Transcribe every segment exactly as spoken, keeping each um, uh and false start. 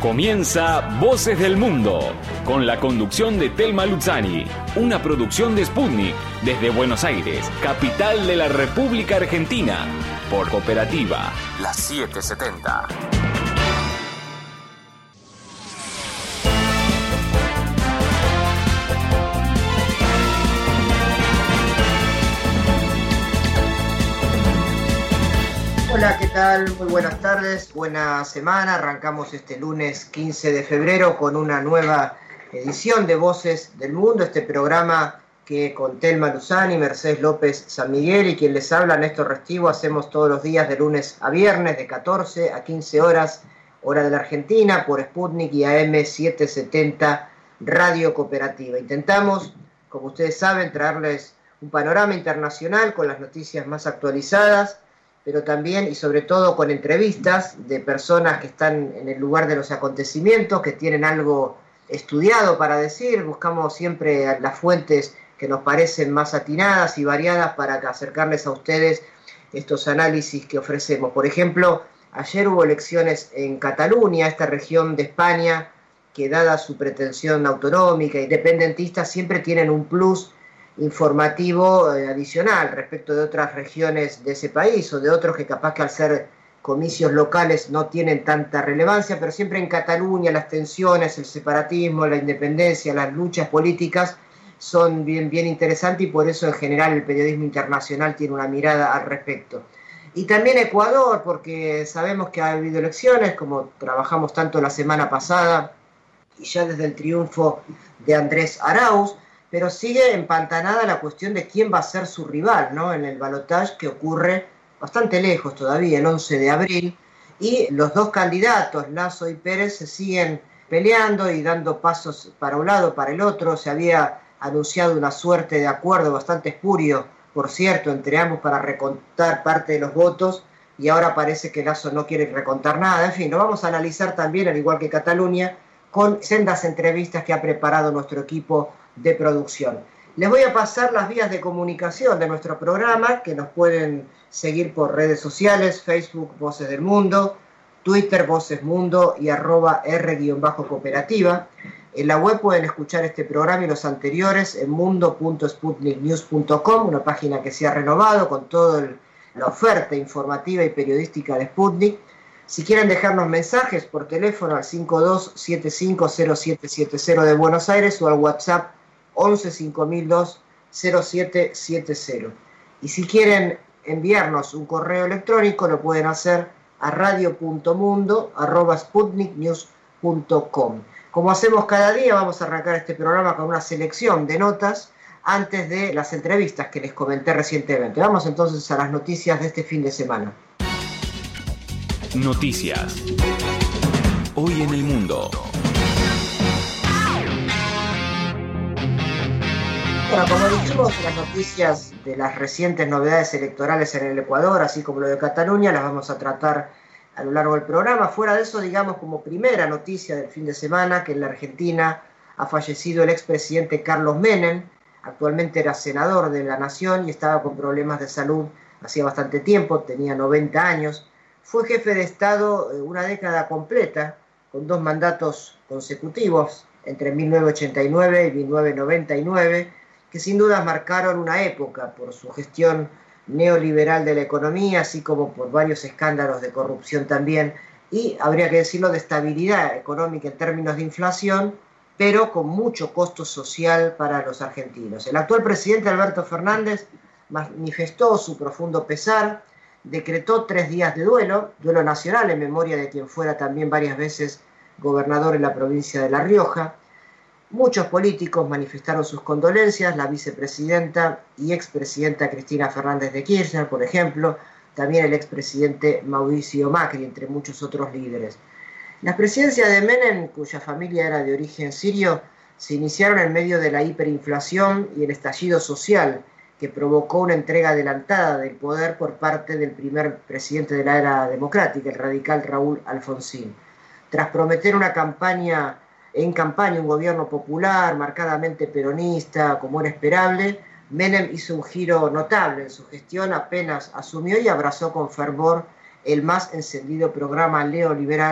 Comienza Voces del Mundo, con la conducción de Telma Luzzani, una producción de Sputnik, desde Buenos Aires, capital de la República Argentina, por Cooperativa, la setecientos setenta. Hola, ¿qué tal? Muy buenas tardes, buena semana. Arrancamos este lunes quince de febrero con una nueva edición de Voces del Mundo, este programa que con Telma Luzzani, Mercedes López San Miguel y quien les habla, Néstor Restivo, hacemos todos los días de lunes a viernes de catorce a quince horas, hora de la Argentina, por Sputnik y A M setecientos setenta Radio Cooperativa. Intentamos, como ustedes saben, traerles un panorama internacional con las noticias más actualizadas, pero también y sobre todo con entrevistas de personas que están en el lugar de los acontecimientos, que tienen algo estudiado para decir. Buscamos siempre las fuentes que nos parecen más atinadas y variadas para acercarles a ustedes estos análisis que ofrecemos. Por ejemplo, ayer hubo elecciones en Cataluña, esta región de España, que dada su pretensión autonómica e independentista, siempre tienen un plus informativo eh, adicional respecto de otras regiones de ese país o de otros que capaz que al ser comicios locales no tienen tanta relevancia, pero siempre en Cataluña las tensiones, el separatismo, la independencia, las luchas políticas son bien, bien interesantes y por eso en general el periodismo internacional tiene una mirada al respecto. Y también Ecuador, porque sabemos que ha habido elecciones, como trabajamos tanto la semana pasada y ya desde el triunfo de Andrés Arauz, pero sigue empantanada la cuestión de quién va a ser su rival, ¿no?, en el balotaje que ocurre bastante lejos todavía, el once de abril, y los dos candidatos, Lasso y Pérez, se siguen peleando y dando pasos para un lado, para el otro. Se había anunciado una suerte de acuerdo bastante espurio, por cierto, entre ambos para recontar parte de los votos, y ahora parece que Lasso no quiere recontar nada. En fin, lo vamos a analizar también, al igual que Cataluña, con sendas entrevistas que ha preparado nuestro equipo de producción. Les voy a pasar las vías de comunicación de nuestro programa, que nos pueden seguir por redes sociales, Facebook Voces del Mundo, Twitter Voces Mundo y arroba R-cooperativa. En la web pueden escuchar este programa y los anteriores en mundo punto sputnik news punto com, una página que se ha renovado con toda la oferta informativa y periodística de Sputnik. Si quieren dejarnos mensajes por teléfono al cinco dos siete cinco cero siete siete cero de Buenos Aires o al WhatsApp once cinco mil dos cero siete siete cero. Y si quieren enviarnos un correo electrónico lo pueden hacer a radio punto mundo arroba sputnik news punto com. Como hacemos cada día, vamos a arrancar este programa con una selección de notas antes de las entrevistas que les comenté recientemente. Vamos entonces a las noticias de este fin de semana. Noticias. Hoy en el mundo. Bueno, como dijimos, las noticias de las recientes novedades electorales en el Ecuador, así como lo de Cataluña, las vamos a tratar a lo largo del programa. Fuera de eso, digamos como primera noticia del fin de semana, que en la Argentina ha fallecido el expresidente Carlos Menem. Actualmente era senador de la Nación y estaba con problemas de salud hacía bastante tiempo, tenía noventa años. Fue jefe de Estado una década completa, con dos mandatos consecutivos, entre mil novecientos ochenta y nueve y mil novecientos noventa y nueve, que sin duda marcaron una época por su gestión neoliberal de la economía, así como por varios escándalos de corrupción también, y habría que decirlo, de estabilidad económica en términos de inflación, pero con mucho costo social para los argentinos. El actual presidente Alberto Fernández manifestó su profundo pesar, decretó tres días de duelo, duelo nacional en memoria de quien fuera también varias veces gobernador en la provincia de La Rioja. Muchos políticos manifestaron sus condolencias, la vicepresidenta y expresidenta Cristina Fernández de Kirchner, por ejemplo, también el expresidente Mauricio Macri, entre muchos otros líderes. Las presidencias de Menem, cuya familia era de origen sirio, se iniciaron en medio de la hiperinflación y el estallido social que provocó una entrega adelantada del poder por parte del primer presidente de la era democrática, el radical Raúl Alfonsín. Tras prometer una campaña, en campaña un gobierno popular, marcadamente peronista, como era esperable, Menem hizo un giro notable en su gestión, apenas asumió y abrazó con fervor el más encendido programa neoliberal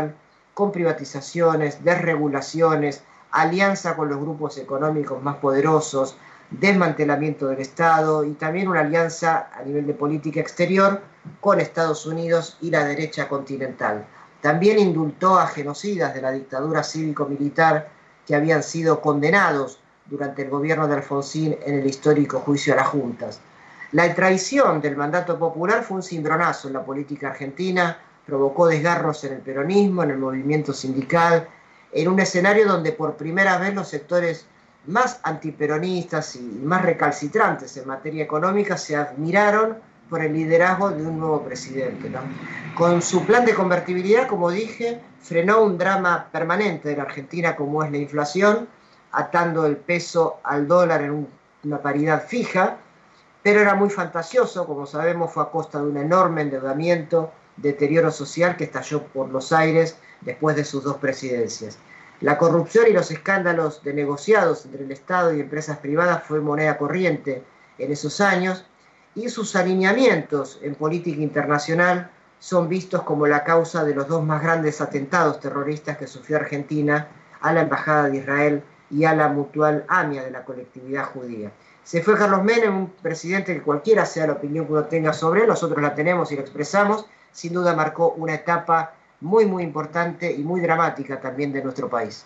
con privatizaciones, desregulaciones, alianza con los grupos económicos más poderosos, desmantelamiento del Estado y también una alianza a nivel de política exterior con Estados Unidos y la derecha continental. También indultó a genocidas de la dictadura cívico-militar que habían sido condenados durante el gobierno de Alfonsín en el histórico juicio a las juntas. La traición del mandato popular fue un cimbronazo en la política argentina, provocó desgarros en el peronismo, en el movimiento sindical, en un escenario donde por primera vez los sectores más antiperonistas y más recalcitrantes en materia económica se admiraron por el liderazgo de un nuevo presidente, ¿no? Con su plan de convertibilidad, como dije, frenó un drama permanente de la Argentina como es la inflación, atando el peso al dólar en un, una paridad fija, pero era muy fantasioso, como sabemos, fue a costa de un enorme endeudamiento, deterioro social que estalló por los aires después de sus dos presidencias. La corrupción y los escándalos de negociados entre el Estado y empresas privadas fue moneda corriente en esos años, y sus alineamientos en política internacional son vistos como la causa de los dos más grandes atentados terroristas que sufrió Argentina a la Embajada de Israel y a la Mutual AMIA de la colectividad judía. Se fue Carlos Menem, un presidente que cualquiera sea la opinión que uno tenga sobre él, nosotros la tenemos y la expresamos, sin duda marcó una etapa muy muy importante y muy dramática también de nuestro país.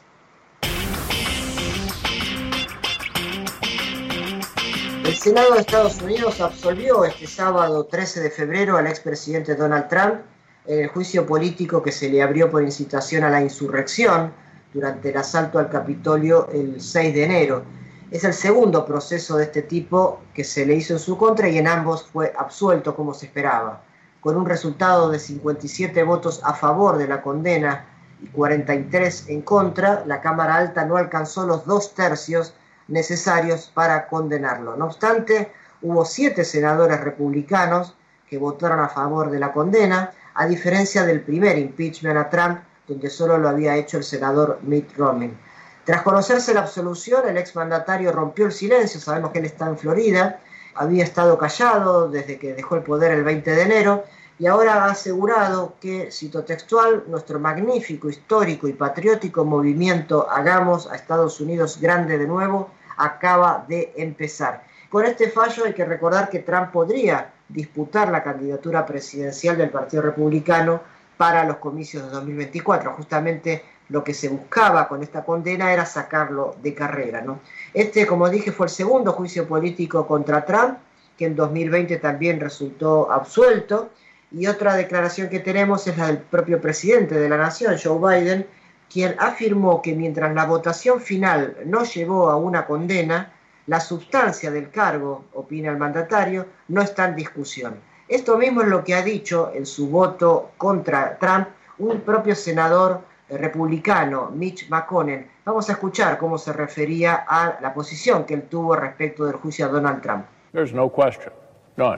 El Senado de Estados Unidos absolvió este sábado trece de febrero al expresidente Donald Trump en el juicio político que se le abrió por incitación a la insurrección durante el asalto al Capitolio el seis de enero. Es el segundo proceso de este tipo que se le hizo en su contra y en ambos fue absuelto como se esperaba. Con un resultado de cincuenta y siete votos a favor de la condena y cuarenta y tres en contra, la Cámara Alta no alcanzó los dos tercios necesarios para condenarlo. No obstante, hubo siete senadores republicanos que votaron a favor de la condena, a diferencia del primer impeachment a Trump, donde solo lo había hecho el senador Mitt Romney. Tras conocerse la absolución, el exmandatario rompió el silencio. Sabemos que él está en Florida, había estado callado desde que dejó el poder el veinte de enero y ahora ha asegurado que, cito textual, nuestro magnífico, histórico y patriótico movimiento Hagamos a Estados Unidos grande de nuevo acaba de empezar. Con este fallo hay que recordar que Trump podría disputar la candidatura presidencial del Partido Republicano para los comicios de dos mil veinticuatro. Justamente lo que se buscaba con esta condena era sacarlo de carrera, ¿no? Este, como dije, fue el segundo juicio político contra Trump, que en dos mil veinte también resultó absuelto. Y otra declaración que tenemos es la del propio presidente de la nación, Joe Biden, quien afirmó que mientras la votación final no llevó a una condena, la sustancia del cargo, opina el mandatario, no está en discusión. Esto mismo es lo que ha dicho en su voto contra Trump un propio senador republicano, Mitch McConnell. Vamos a escuchar cómo se refería a la posición que él tuvo respecto del juicio a Donald Trump. There's no question. None.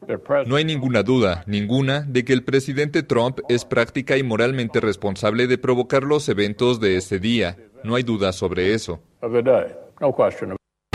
No hay ninguna duda, ninguna, de que el presidente Trump es práctica y moralmente responsable de provocar los eventos de ese día. No hay duda sobre eso. Of the day. No question.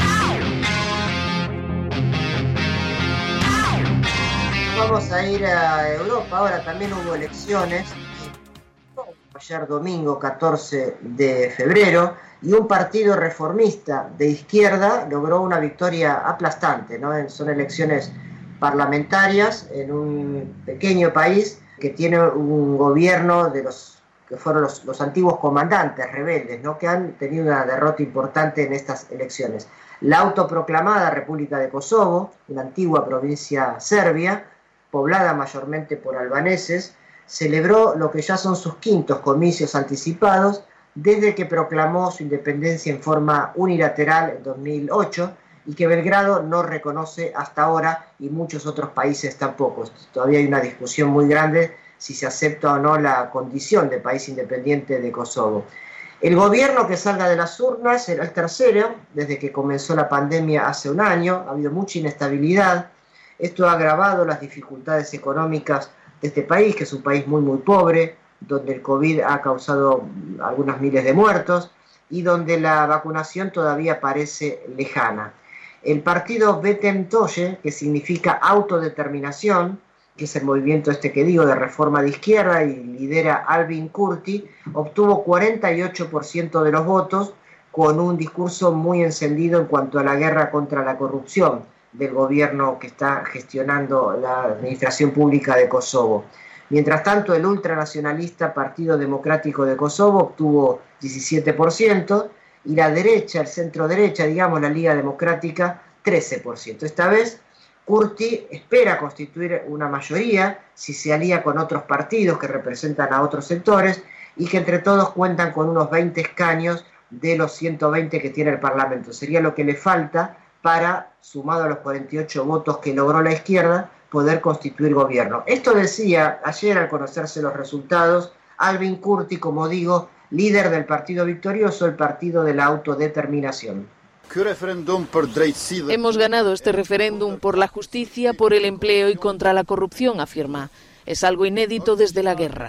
Vamos a ir a Europa, ahora también hubo elecciones, ayer domingo catorce de febrero, y un partido reformista de izquierda logró una victoria aplastante, ¿no? Son elecciones parlamentarias en un pequeño país que tiene un gobierno de los que fueron los, los antiguos comandantes rebeldes, ¿no? Que han tenido una derrota importante en estas elecciones. La autoproclamada República de Kosovo, una antigua provincia serbia, poblada mayormente por albaneses, celebró lo que ya son sus quintos comicios anticipados desde que proclamó su independencia en forma unilateral en dos mil ocho y que Belgrado no reconoce hasta ahora y muchos otros países tampoco. Todavía hay una discusión muy grande si se acepta o no la condición de país independiente de Kosovo. El gobierno que salga de las urnas será el tercero desde que comenzó la pandemia hace un año. Ha habido mucha inestabilidad. Esto ha agravado las dificultades económicas de este país, que es un país muy muy pobre, donde el COVID ha causado algunas miles de muertos y donde la vacunación todavía parece lejana. El partido Betem Toje, que significa autodeterminación, que es el movimiento este que digo de reforma de izquierda y lidera Albin Kurti, obtuvo cuarenta y ocho por ciento de los votos, con un discurso muy encendido en cuanto a la guerra contra la corrupción del gobierno que está gestionando la administración pública de Kosovo. Mientras tanto, el ultranacionalista Partido Democrático de Kosovo obtuvo diecisiete por ciento y la derecha, el centro derecha, digamos, la Liga Democrática, trece por ciento. Esta vez, Kurti espera constituir una mayoría si se alía con otros partidos que representan a otros sectores y que entre todos cuentan con unos veinte escaños de los ciento veinte que tiene el Parlamento. Sería lo que le falta para, sumado a los cuarenta y ocho votos que logró la izquierda, poder constituir gobierno. Esto decía ayer al conocerse los resultados Albin Kurti, como digo, líder del partido victorioso, el Partido de la Autodeterminación. Hemos ganado este referéndum por la justicia, por el empleo y contra la corrupción, afirma. Es algo inédito desde la guerra.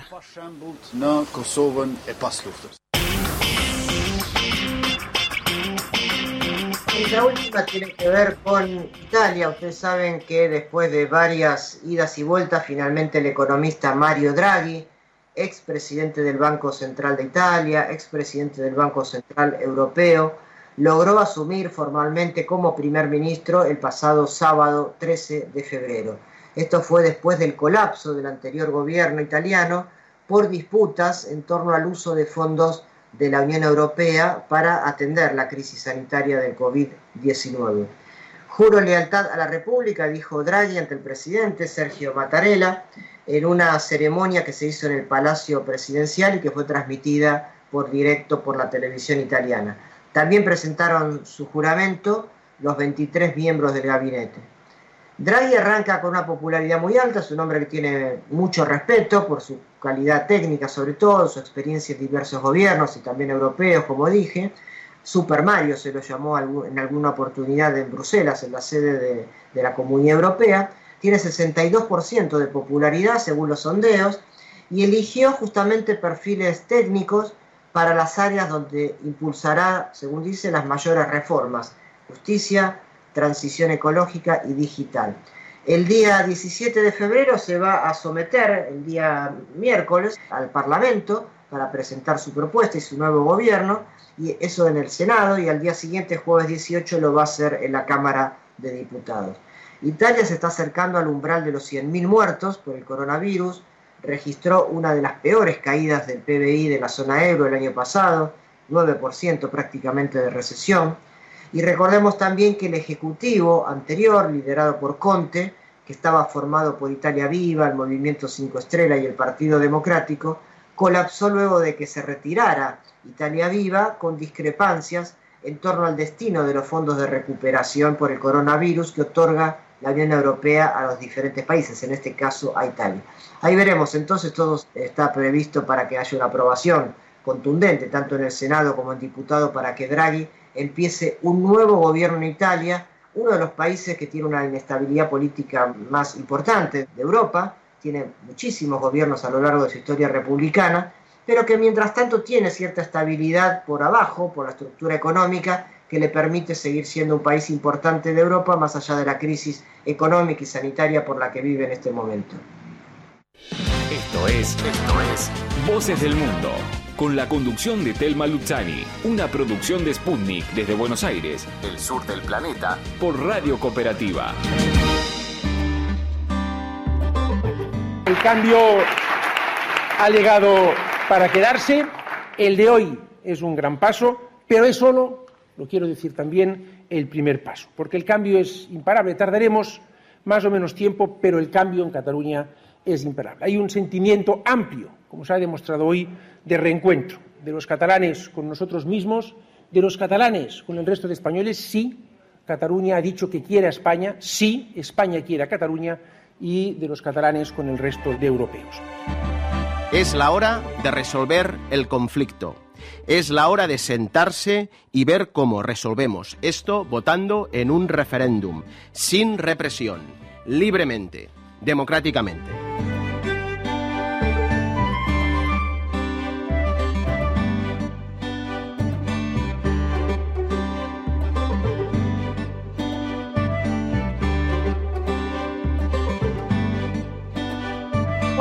Y la última tiene que ver con Italia. Ustedes saben que después de varias idas y vueltas, finalmente el economista Mario Draghi, expresidente del Banco Central de Italia, expresidente del Banco Central Europeo, logró asumir formalmente como primer ministro el pasado sábado trece de febrero. Esto fue después del colapso del anterior gobierno italiano por disputas en torno al uso de fondos de la Unión Europea para atender la crisis sanitaria del COVID diecinueve. Juro lealtad a la República, dijo Draghi ante el presidente Sergio Mattarella en una ceremonia que se hizo en el Palacio Presidencial y que fue transmitida por directo por la televisión italiana. También presentaron su juramento los veintitrés miembros del gabinete. Draghi arranca con una popularidad muy alta, es un hombre que tiene mucho respeto por su calidad técnica, sobre todo, su experiencia en diversos gobiernos y también europeos, como dije. Super Mario se lo llamó en alguna oportunidad en Bruselas, en la sede de, de la Comunidad Europea. Tiene sesenta y dos por ciento de popularidad según los sondeos y eligió justamente perfiles técnicos para las áreas donde impulsará, según dice, las mayores reformas: justicia, transición ecológica y digital. El día diecisiete de febrero se va a someter, el día miércoles, al Parlamento para presentar su propuesta y su nuevo gobierno, y eso en el Senado, y al día siguiente, jueves dieciocho, lo va a hacer en la Cámara de Diputados. Italia se está acercando al umbral de los cien mil muertos por el coronavirus, registró una de las peores caídas del P B I de la zona euro el año pasado, nueve por ciento prácticamente de recesión. Y recordemos también que el Ejecutivo anterior, liderado por Conte, que estaba formado por Italia Viva, el Movimiento Cinco Estrellas y el Partido Democrático, colapsó luego de que se retirara Italia Viva con discrepancias en torno al destino de los fondos de recuperación por el coronavirus que otorga la Unión Europea a los diferentes países, en este caso a Italia. Ahí veremos, entonces todo está previsto para que haya una aprobación contundente, tanto en el Senado como en diputado, para que Draghi empiece un nuevo gobierno en Italia, uno de los países que tiene una inestabilidad política más importante de Europa, tiene muchísimos gobiernos a lo largo de su historia republicana, pero que mientras tanto tiene cierta estabilidad por abajo, por la estructura económica, que le permite seguir siendo un país importante de Europa, más allá de la crisis económica y sanitaria por la que vive en este momento. Esto es, esto es Voces del Mundo, con la conducción de Telma Luzzani, una producción de Sputnik desde Buenos Aires, el sur del planeta, por Radio Cooperativa. El cambio ha llegado para quedarse. El de hoy es un gran paso, pero es solo, lo quiero decir también, el primer paso, porque el cambio es imparable. Tardaremos más o menos tiempo, pero el cambio en Cataluña es imparable. Hay un sentimiento amplio, como se ha demostrado hoy, de reencuentro de los catalanes con nosotros mismos, de los catalanes con el resto de españoles. Sí, Cataluña ha dicho que quiere a España, sí, España quiere a Cataluña, y de los catalanes con el resto de europeos. Es la hora de resolver el conflicto. Es la hora de sentarse y ver cómo resolvemos esto votando en un referéndum, sin represión, libremente, democráticamente.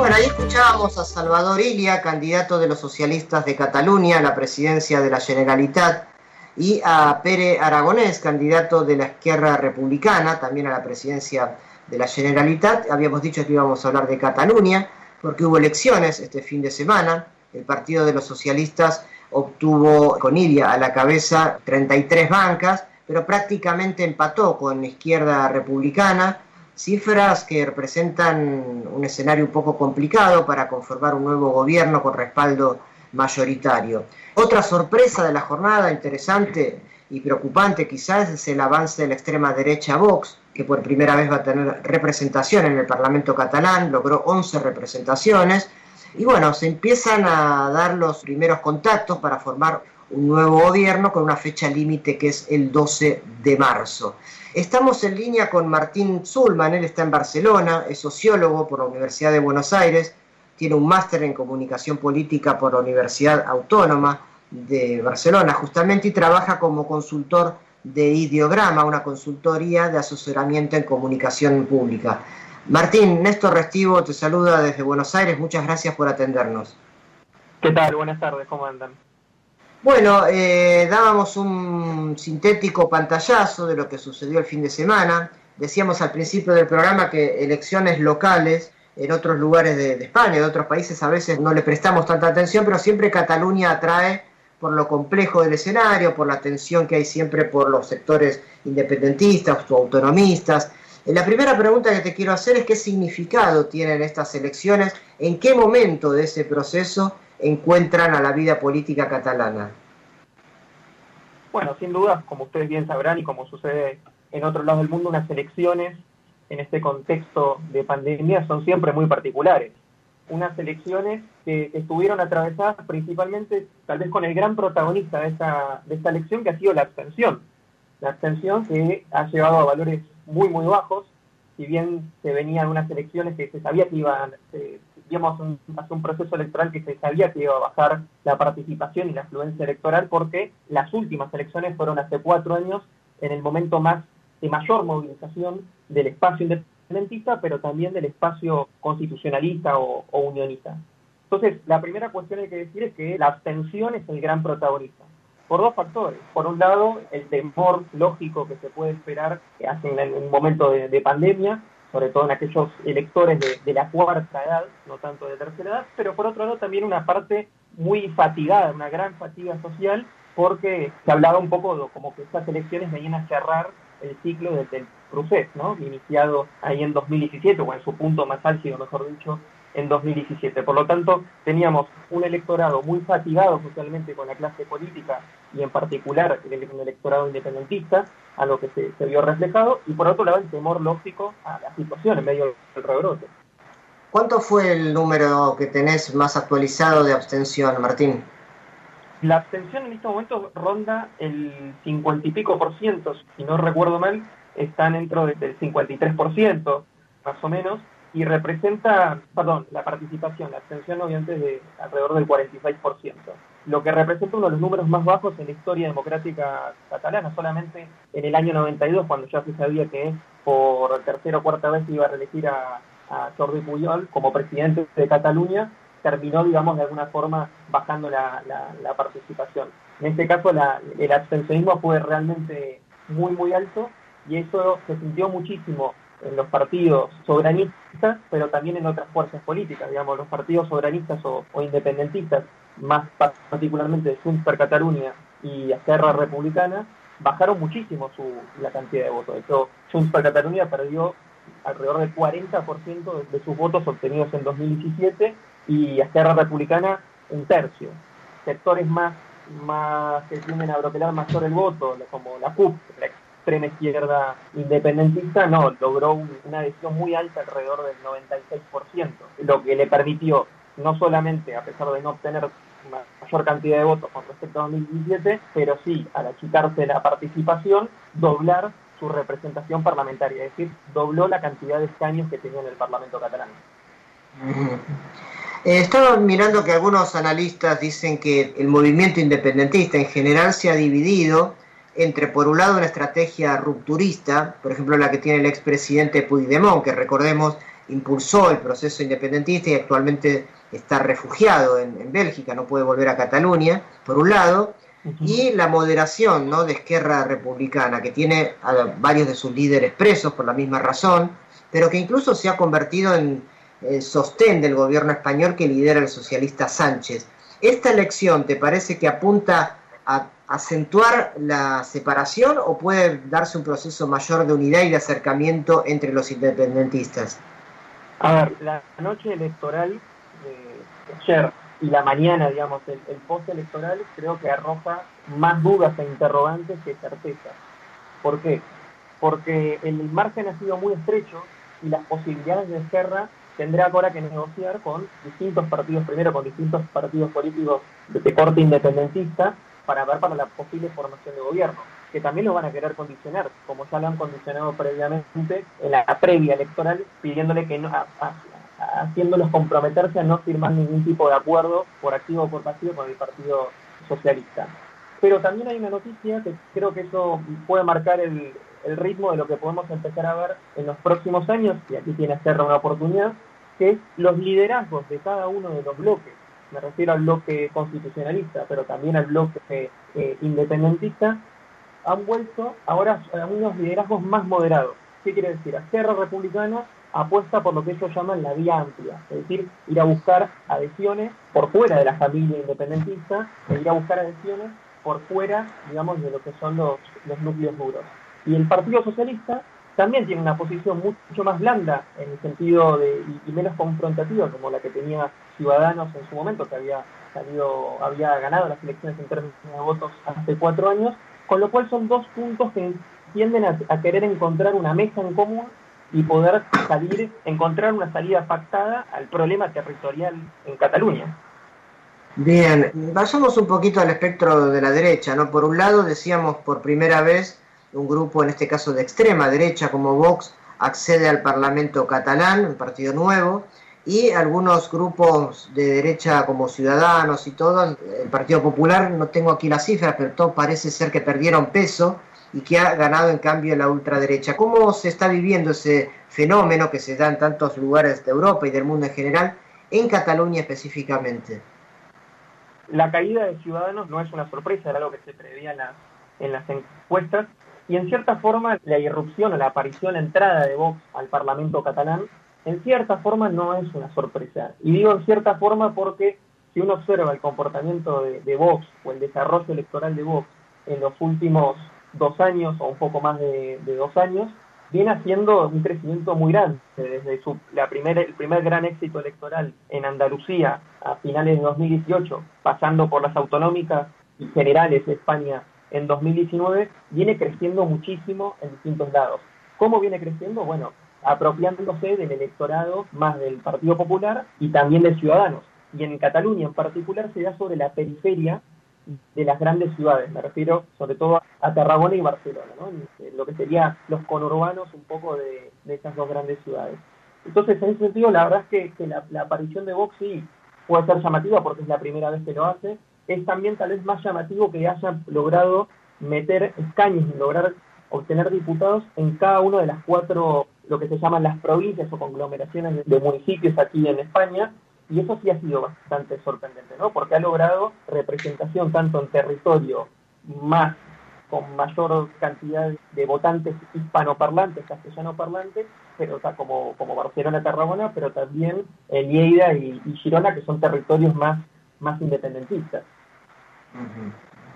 Bueno, ahí escuchábamos a Salvador Illa, candidato de los socialistas de Cataluña a la presidencia de la Generalitat, y a Pere Aragonés, candidato de la Esquerra Republicana, también a la presidencia de la Generalitat. Habíamos dicho que íbamos a hablar de Cataluña, porque hubo elecciones este fin de semana. El Partido de los Socialistas obtuvo, con Illa a la cabeza, treinta y tres bancas, pero prácticamente empató con la Izquierda Republicana, cifras que representan un escenario un poco complicado para conformar un nuevo gobierno con respaldo mayoritario. Otra sorpresa de la jornada, interesante y preocupante quizás, es el avance de la extrema derecha Vox, que por primera vez va a tener representación en el Parlamento catalán, logró once representaciones, y bueno, se empiezan a dar los primeros contactos para formar un nuevo gobierno con una fecha límite que es el doce de marzo. Estamos en línea con Martín Zulman, él está en Barcelona, es sociólogo por la Universidad de Buenos Aires, tiene un máster en comunicación política por la Universidad Autónoma de Barcelona justamente, y trabaja como consultor de Ideograma, una consultoría de asesoramiento en comunicación pública. Martín, Néstor Restivo te saluda desde Buenos Aires, muchas gracias por atendernos. ¿Qué tal? Buenas tardes, ¿cómo andan? Bueno, eh, dábamos un sintético pantallazo de lo que sucedió el fin de semana. Decíamos al principio del programa que elecciones locales en otros lugares de, de España, de otros países, a veces no le prestamos tanta atención, pero siempre Cataluña atrae por lo complejo del escenario, por la tensión que hay siempre por los sectores independentistas o autonomistas. La primera pregunta que te quiero hacer es qué significado tienen estas elecciones, en qué momento de ese proceso encuentran a la vida política catalana. Bueno, sin duda, como ustedes bien sabrán y como sucede en otros lados del mundo, unas elecciones en este contexto de pandemia son siempre muy particulares. Unas elecciones que, que estuvieron atravesadas principalmente, tal vez con el gran protagonista de esta, de esta elección, que ha sido la abstención. La abstención que ha llegado a valores muy, muy bajos, si bien se venían unas elecciones que se sabía que iban, eh, digamos, un, hace un proceso electoral que se sabía que iba a bajar la participación y la afluencia electoral, porque las últimas elecciones fueron hace cuatro años, en el momento más de mayor movilización del espacio independentista, pero también del espacio constitucionalista o, o unionista. Entonces, la primera cuestión que hay que decir es que la abstención es el gran protagonista, por dos factores. Por un lado, el temor lógico que se puede esperar en un momento de, de pandemia, sobre todo en aquellos electores de, de la cuarta edad, no tanto de tercera edad, pero por otro lado también una parte muy fatigada, una gran fatiga social, porque se hablaba un poco de, como que estas elecciones venían a cerrar el ciclo desde el procés, ¿no? Iniciado ahí en dos mil diecisiete, o en su punto más álgido, mejor dicho, en dos mil diecisiete. Por lo tanto, teníamos un electorado muy fatigado socialmente con la clase política, y en particular un electorado independentista, a lo que se, se vio reflejado, y por otro lado el temor lógico a la situación en medio del rebrote. ¿Cuánto fue el número que tenés más actualizado de abstención, Martín? La abstención en estos momentos ronda el cincuenta y pico por ciento, si no recuerdo mal, están dentro del cincuenta y tres por ciento, más o menos, y representa, perdón, la participación, la abstención obviamente es de alrededor del cuarenta y seis por ciento, lo que representa uno de los números más bajos en la historia democrática catalana. Solamente en el año noventa y dos, cuando ya se sabía que por tercera o cuarta vez se iba a reelegir a, a Jordi Pujol como presidente de Cataluña, terminó, digamos, de alguna forma bajando la, la, la participación. En este caso, la, el abstencionismo fue realmente muy, muy alto, y eso se sintió muchísimo en los partidos soberanistas, pero también en otras fuerzas políticas, digamos, los partidos soberanistas o, o independentistas, más particularmente de Junts per Catalunya y Esquerra Republicana, bajaron muchísimo su, la cantidad de votos. De hecho, Junts per Catalunya perdió alrededor del cuarenta por ciento de, de sus votos obtenidos en dos mil diecisiete, y Esquerra Republicana un tercio. Sectores más, más que tienden a broquelar mayor el voto, como la C U P, la extrema izquierda independentista, no, logró un, una adhesión muy alta, alrededor del noventa y seis por ciento, lo que le permitió, no solamente, a pesar de no obtener una mayor cantidad de votos con respecto a dos mil diecisiete, pero sí, al achicarse la participación, doblar su representación parlamentaria, es decir, dobló la cantidad de escaños que tenía en el Parlamento catalán. Uh-huh. Eh, estaba mirando que algunos analistas dicen que el movimiento independentista en general se ha dividido entre, por un lado, una estrategia rupturista, por ejemplo la que tiene el expresidente Puigdemont, que recordemos impulsó el proceso independentista y actualmente está refugiado en, en Bélgica, no puede volver a Cataluña, por un lado, uh-huh. y la moderación, ¿no?, de Esquerra Republicana, que tiene a varios de sus líderes presos por la misma razón, pero que incluso se ha convertido en el sostén del gobierno español que lidera el socialista Sánchez. ¿Esta elección te parece que apunta a acentuar la separación o puede darse un proceso mayor de unidad y de acercamiento entre los independentistas? A ver, la noche electoral de ayer y la mañana, digamos, el, el post-electoral, creo que arroja más dudas e interrogantes que certezas. ¿Por qué? Porque el margen ha sido muy estrecho y las posibilidades de Esquerra tendrá ahora que negociar con distintos partidos, primero con distintos partidos políticos de corte independentista, para ver para la posible formación de gobierno, que también lo van a querer condicionar, como ya lo han condicionado previamente en la previa electoral, pidiéndole que no, a, a, a, haciéndolos comprometerse a no firmar ningún tipo de acuerdo por activo o por pasivo con el Partido Socialista. Pero también hay una noticia que creo que eso puede marcar el, el ritmo de lo que podemos empezar a ver en los próximos años, y aquí tiene Esquerra una oportunidad, que es los liderazgos de cada uno de los bloques. Me refiero al bloque constitucionalista, pero también al bloque eh, independentista, han vuelto ahora a unos liderazgos más moderados. ¿Qué quiere decir? Esquerra Republicana apuesta por lo que ellos llaman la vía amplia, es decir, ir a buscar adhesiones por fuera de la familia independentista, e ir a buscar adhesiones por fuera, digamos, de lo que son los, los núcleos duros. Y el Partido Socialista también tiene una posición mucho más blanda en el sentido de y, y menos confrontativa como la que tenía Ciudadanos en su momento, que había salido, había ganado las elecciones en términos de votos hace cuatro años, con lo cual son dos puntos que tienden a, a querer encontrar una mesa en común y poder salir, encontrar una salida pactada al problema territorial en Cataluña. Bien, vayamos un poquito al espectro de la derecha, ¿no? Por un lado decíamos por primera vez un grupo, en este caso de extrema derecha como Vox, accede al Parlamento catalán, un partido nuevo, y algunos grupos de derecha como Ciudadanos y todo, el Partido Popular, no tengo aquí las cifras, pero todo parece ser que perdieron peso y que ha ganado en cambio la ultraderecha. ¿Cómo se está viviendo ese fenómeno que se da en tantos lugares de Europa y del mundo en general, en Cataluña específicamente? La caída de Ciudadanos no es una sorpresa, era algo que se preveía en las, en las encuestas, y en cierta forma la irrupción o la aparición, la entrada de Vox al Parlamento catalán, en cierta forma no es una sorpresa. Y digo en cierta forma porque si uno observa el comportamiento de, de Vox o el desarrollo electoral de Vox en los últimos dos años o un poco más de, de dos años, viene haciendo un crecimiento muy grande. Desde su, la primer, el primer gran éxito electoral en Andalucía a finales de dos mil dieciocho, pasando por las autonómicas y generales de España en dos mil diecinueve, viene creciendo muchísimo en distintos lados. ¿Cómo viene creciendo? Bueno, apropiándose del electorado más del Partido Popular y también de Ciudadanos. Y en Cataluña en particular se da sobre la periferia de las grandes ciudades, me refiero sobre todo a Tarragona y Barcelona, ¿no? Lo que serían los conurbanos un poco de, de esas dos grandes ciudades. Entonces, en ese sentido, la verdad es que, que la, la aparición de Vox sí puede ser llamativa porque es la primera vez que lo hace. Es también tal vez más llamativo que haya logrado meter escaños y lograr obtener diputados en cada una de las cuatro, lo que se llaman las provincias o conglomeraciones de, de municipios aquí en España, y eso sí ha sido bastante sorprendente, ¿no? Porque ha logrado representación tanto en territorio más, con mayor cantidad de votantes hispanoparlantes, castellanoparlantes, pero está como, como Barcelona, Tarragona, pero también en Lleida y, y Girona, que son territorios más, más independentistas. Uh-huh.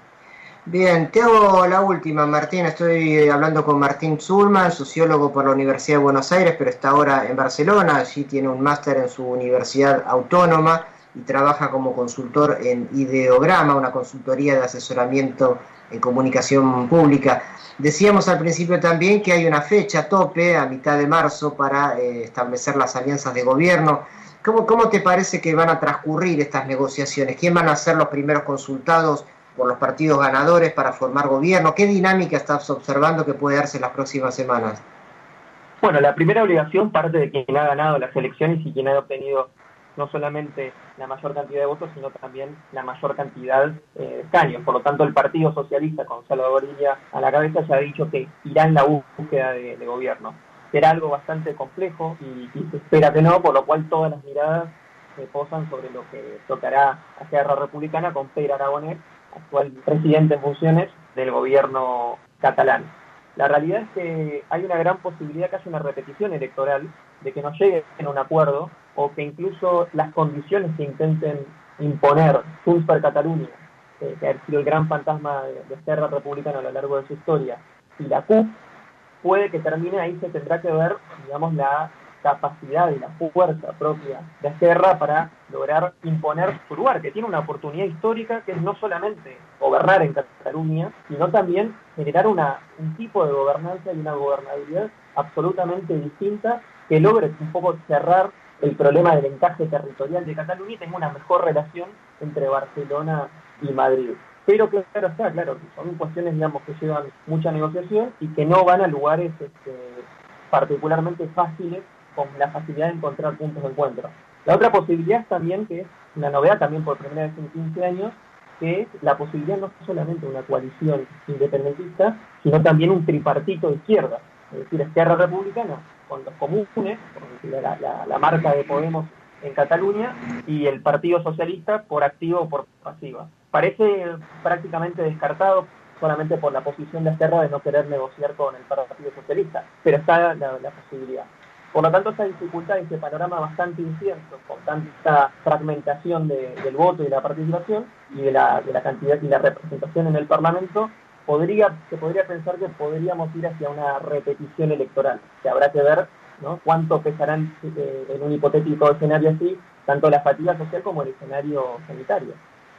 Bien, te hago la última, Martín. Estoy hablando con Martín Zulman, sociólogo por la Universidad de Buenos Aires, pero está ahora en Barcelona. Allí tiene un máster en su universidad autónoma y trabaja como consultor en Ideograma, una consultoría de asesoramiento en comunicación pública. Decíamos al principio también que hay una fecha tope a mitad de marzo para eh, establecer las alianzas de gobierno. ¿Cómo, ¿Cómo te parece que van a transcurrir estas negociaciones? ¿Quién van a ser los primeros consultados por los partidos ganadores para formar gobierno? ¿Qué dinámica estás observando que puede darse en las próximas semanas? Bueno, la primera obligación parte de quien ha ganado las elecciones y quien ha obtenido no solamente la mayor cantidad de votos, sino también la mayor cantidad eh, de escaños. Por lo tanto, el Partido Socialista, con Salvador Illa a la cabeza, ya ha dicho que irá en la búsqueda de, de gobierno. será algo bastante complejo y, y se espera que no, por lo cual todas las miradas se posan sobre lo que tocará a Esquerra Republicana con Pere Aragonès, actual presidente en funciones del gobierno catalán. La realidad es que hay una gran posibilidad que haya una repetición electoral, de que no lleguen a un acuerdo, o que incluso las condiciones que intenten imponer Junts per Catalunya, eh, que ha sido el gran fantasma de, de Esquerra Republicana a lo largo de su historia, y la C U P, puede que termine, ahí se tendrá que ver, digamos, la capacidad y la fuerza propia de Esquerra para lograr imponer su lugar, que tiene una oportunidad histórica que es no solamente gobernar en Cataluña, sino también generar una, un tipo de gobernanza y una gobernabilidad absolutamente distinta que logre un poco cerrar el problema del encaje territorial de Cataluña y tenga una mejor relación entre Barcelona y Madrid. Pero claro está, claro, son cuestiones, digamos, que llevan mucha negociación y que no van a lugares este, particularmente fáciles, con la facilidad de encontrar puntos de encuentro. La otra posibilidad es también, que es una novedad también por primera vez en quince años, que es la posibilidad no solamente de una coalición independentista, sino también un tripartito de izquierda, es decir, Esquerra Republicana con los comunes, por la, la, la marca de Podemos en Cataluña, y el Partido Socialista por activa o por pasiva. Parece prácticamente descartado solamente por la posición de Esquerra de no querer negociar con el Partido Socialista, pero está la, la posibilidad. Por lo tanto, esta dificultad, este panorama bastante incierto, con tanta fragmentación de, del voto y la participación y de la, de la cantidad y la representación en el Parlamento, podría, se podría pensar que podríamos ir hacia una repetición electoral, que habrá que ver, ¿no?, cuánto pesarán eh, en un hipotético escenario así, tanto la fatiga social como el escenario sanitario.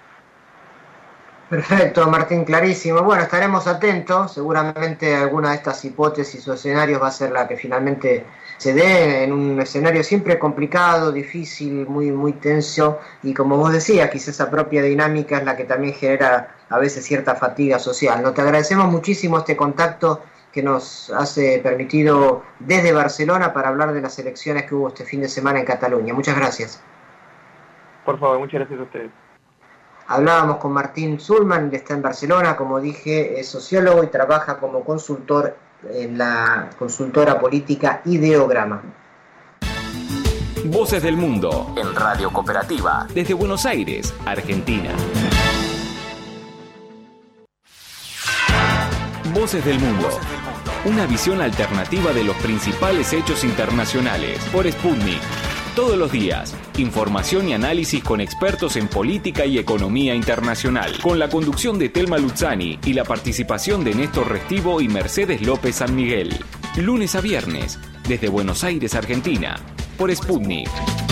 Perfecto, Martín, clarísimo. Bueno, estaremos atentos. Seguramente alguna de estas hipótesis o escenarios va a ser la que finalmente se dé en un escenario siempre complicado, difícil, muy, muy tenso. Y como vos decías, quizás esa propia dinámica es la que también genera a veces cierta fatiga social. ¿No? Te agradecemos muchísimo este contacto que nos hace permitido desde Barcelona para hablar de las elecciones que hubo este fin de semana en Cataluña. Muchas gracias. Por favor, muchas gracias a ustedes. Hablábamos con Martín Zulman, él está en Barcelona, como dije, es sociólogo y trabaja como consultor en la consultora política Ideograma. Voces del Mundo, en Radio Cooperativa, desde Buenos Aires, Argentina. Voces del Mundo, una visión alternativa de los principales hechos internacionales, por Sputnik. Todos los días, información y análisis con expertos en política y economía internacional, con la conducción de Telma Luzzani y la participación de Néstor Restivo y Mercedes López San Miguel. Lunes a viernes, desde Buenos Aires, Argentina, por Sputnik.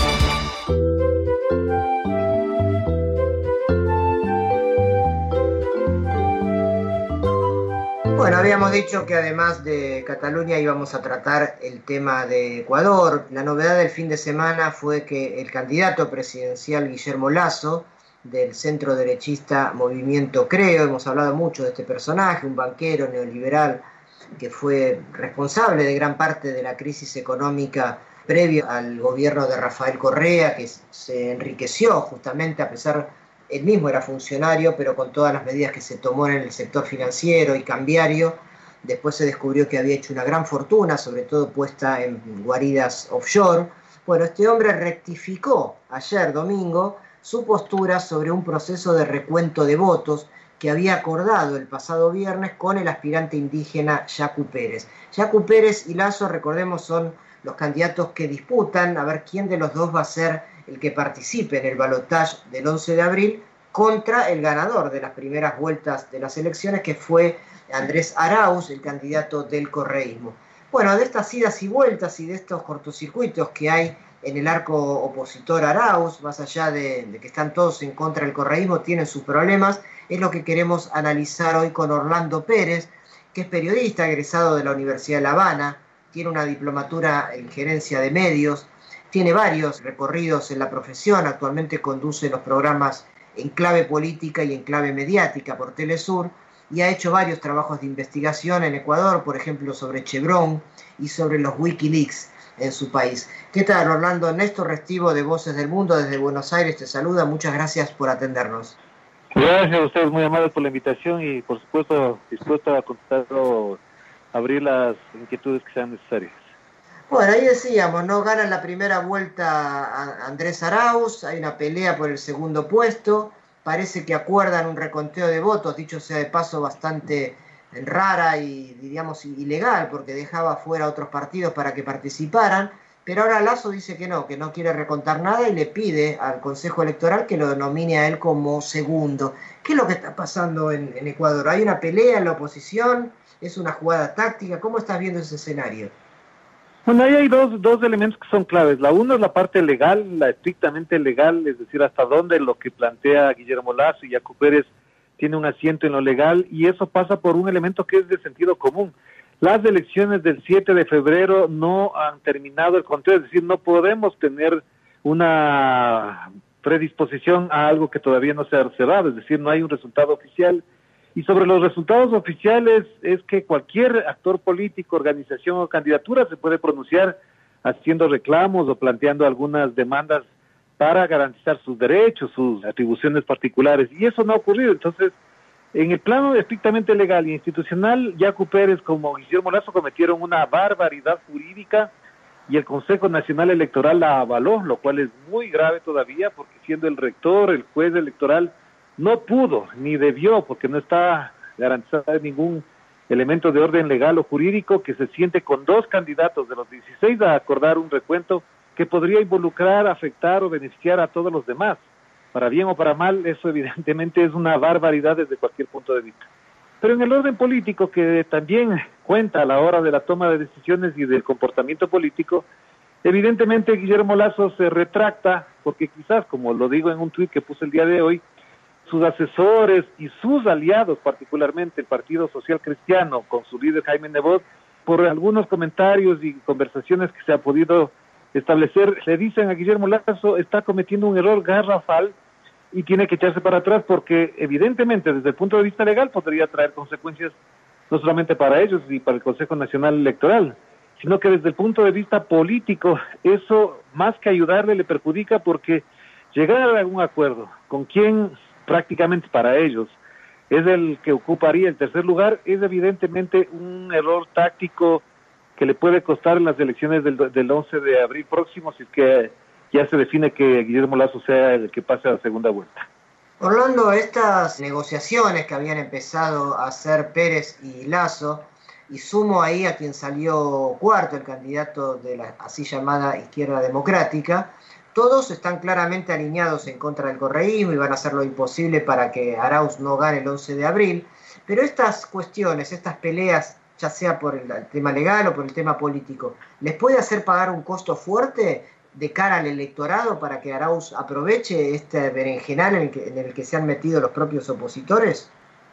Bueno, habíamos dicho que además de Cataluña íbamos a tratar el tema de Ecuador. La novedad del fin de semana fue que el candidato presidencial Guillermo Lasso, del centro derechista Movimiento Creo, hemos hablado mucho de este personaje, un banquero neoliberal que fue responsable de gran parte de la crisis económica previo al gobierno de Rafael Correa, que se enriqueció justamente a pesar, él mismo era funcionario, pero con todas las medidas que se tomó en el sector financiero y cambiario. Después se descubrió que había hecho una gran fortuna, sobre todo puesta en guaridas offshore. Bueno, este hombre rectificó ayer domingo su postura sobre un proceso de recuento de votos que había acordado el pasado viernes con el aspirante indígena Yacu Pérez. Yacu Pérez y Lasso, recordemos, son los candidatos que disputan a ver quién de los dos va a ser el que participe en el balotaje del once de abril contra el ganador de las primeras vueltas de las elecciones, que fue Andrés Arauz, el candidato del correísmo. Bueno, de estas idas y vueltas y de estos cortocircuitos que hay en el arco opositor Arauz, más allá de, de que están todos en contra del correísmo, tienen sus problemas, es lo que queremos analizar hoy con Orlando Pérez, que es periodista egresado de la Universidad de La Habana, tiene una diplomatura en gerencia de medios, tiene varios recorridos en la profesión, actualmente conduce los programas En Clave Política y En Clave Mediática por Telesur, y ha hecho varios trabajos de investigación en Ecuador, por ejemplo sobre Chevron y sobre los Wikileaks en su país. ¿Qué tal, Orlando? Néstor Restivo de Voces del Mundo desde Buenos Aires te saluda, muchas gracias por atendernos. Gracias a ustedes, muy amables por la invitación y por supuesto dispuesto a contestar o abrir las inquietudes que sean necesarias. Bueno, ahí decíamos, no gana la primera vuelta Andrés Arauz, hay una pelea por el segundo puesto, parece que acuerdan un reconteo de votos, dicho sea de paso bastante rara y, digamos, ilegal, porque dejaba fuera a otros partidos para que participaran, pero ahora Lasso dice que no, que no quiere recontar nada y le pide al Consejo Electoral que lo nomine a él como segundo. ¿Qué es lo que está pasando en, en Ecuador? ¿Hay una pelea en la oposición? ¿Es una jugada táctica? ¿Cómo estás viendo ese escenario? Bueno, ahí hay dos, dos elementos que son claves. La uno es la parte legal, la estrictamente legal, es decir, hasta dónde lo que plantea Guillermo Lasso y Yacu Pérez tiene un asiento en lo legal, y eso pasa por un elemento que es de sentido común. Las elecciones del siete de febrero no han terminado el conteo, es decir, no podemos tener una predisposición a algo que todavía no se ha cerrado, es decir, no hay un resultado oficial. Y sobre los resultados oficiales es que cualquier actor político, organización o candidatura se puede pronunciar haciendo reclamos o planteando algunas demandas para garantizar sus derechos, sus atribuciones particulares, y eso no ha ocurrido. Entonces, en el plano estrictamente legal e institucional, Yacu Pérez como Guillermo Lasso cometieron una barbaridad jurídica y el Consejo Nacional Electoral la avaló, lo cual es muy grave todavía, porque siendo el rector, el juez electoral, no pudo ni debió, porque no está garantizado ningún elemento de orden legal o jurídico, que se siente con dos candidatos de los dieciséis a acordar un recuento que podría involucrar, afectar o beneficiar a todos los demás. Para bien o para mal, eso evidentemente es una barbaridad desde cualquier punto de vista. Pero en el orden político, que también cuenta a la hora de la toma de decisiones y del comportamiento político, evidentemente Guillermo Lasso se retracta, porque quizás, como lo digo en un tuit que puse el día de hoy, sus asesores y sus aliados, particularmente el Partido Social Cristiano, con su líder Jaime Nebot, por algunos comentarios y conversaciones que se ha podido establecer, le dicen a Guillermo Lasso está cometiendo un error garrafal y tiene que echarse para atrás, porque evidentemente desde el punto de vista legal podría traer consecuencias no solamente para ellos y para el Consejo Nacional Electoral, sino que desde el punto de vista político eso más que ayudarle le perjudica, porque llegar a algún acuerdo con quien prácticamente para ellos es el que ocuparía el tercer lugar es evidentemente un error táctico que le puede costar en las elecciones del, del once de abril próximo, si es que ya se define que Guillermo Lasso sea el que pase a la segunda vuelta. Orlando, estas negociaciones que habían empezado a hacer Pérez y Lasso, y sumo ahí a quien salió cuarto, el candidato de la así llamada izquierda democrática, todos están claramente alineados en contra del correísmo y van a hacer lo imposible para que Arauz no gane el once de abril, pero estas cuestiones, estas peleas, ya sea por el tema legal o por el tema político, ¿les puede hacer pagar un costo fuerte de cara al electorado para que Arauz aproveche este berenjenal en el que, en el que se han metido los propios opositores?